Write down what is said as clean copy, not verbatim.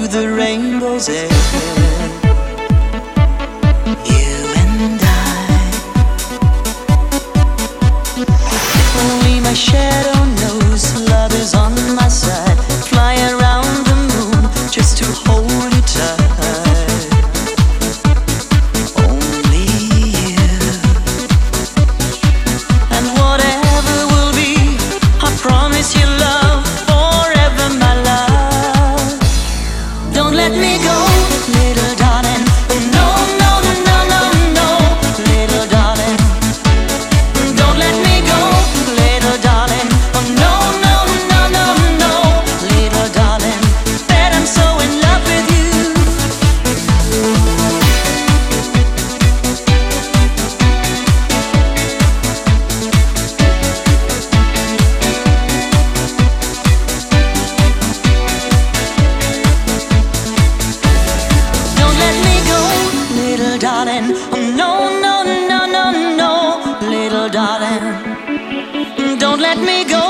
the rainbow's edge. You and I, only my shadow knows love is on my side. Fly around the moon just to hold you tight. Only you, and whatever will be, I promise you love forever, my love. Don't let me go, little darling. No, no, no, no, no, little darling. Don't let me go, little darling. Oh, no, no, no, no, no, little darling. That I'm so in love with you. Don't let me go, little darling. Oh, no, no, no, no, no, little darling. Don't let me go,